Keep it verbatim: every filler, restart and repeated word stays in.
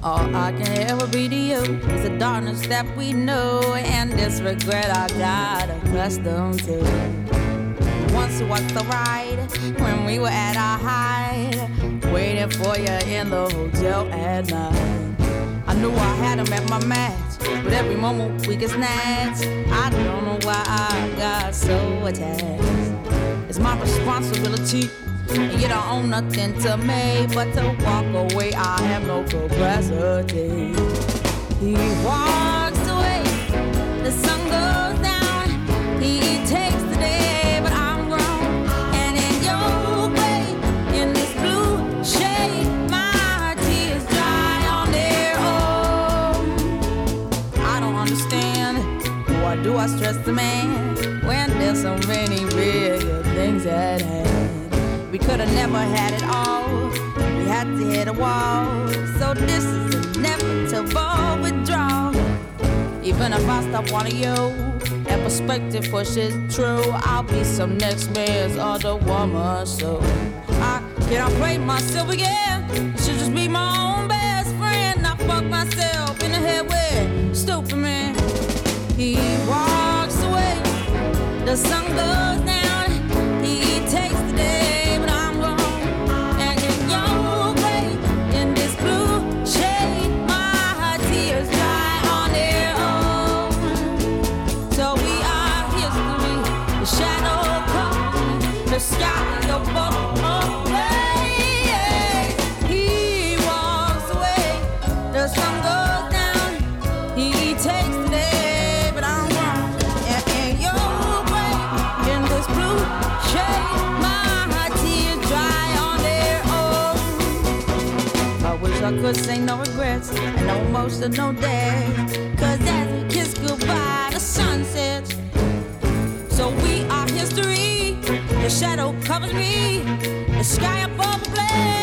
All I can ever be to you is the darkness that we know and this regret I got accustomed to. Once you walked the ride when we were at our height, waiting for you in the hotel at night. I knew I had him at my match, but every moment we get snatched. I don't know why I got so attached. It's my responsibility, and you don't own nothing to me but to walk away. I have no capacity. He walks away, the sun goes down. He takes the day, but I'm grown. And in your way, in this blue shade, my tears dry on their own. I don't understand, why do I stress the man when there's so many bigger things at hand? We could've never had it all, we had to hit a wall. So this is inevitable withdrawal. Even if I stop wanting you, that perspective pushes true. I'll be some next man's other woman, so I can't play myself again. I should just be my own best friend. I fuck myself in the head with stupid man. He walks away, the sun goes down. He takes the day, the sky above away. He walks away, the sun goes down. He takes the day, but I'm wrong. And in your way, in this blue shade, my tears dry on their own. I wish I could say no regrets and no emotional day, 'cause as we kiss goodbye, the sun sets. So we are history. The shadow covers me, the sky above the blaze.